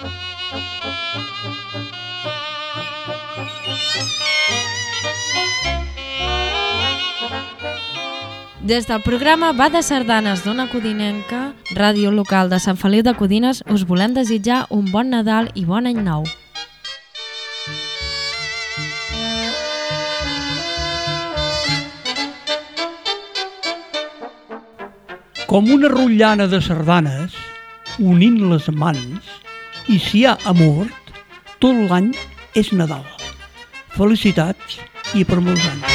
Des del programa Va de Sardanes d'Ona Codinenca, ràdio local de Sant Feliu de Codines, us volem desitjar un bon Nadal i bon any nou. Com una rotllana de sardanes, unint les mans, i si hi ha amor, tot l'any és Nadal. Felicitats i per molts anys.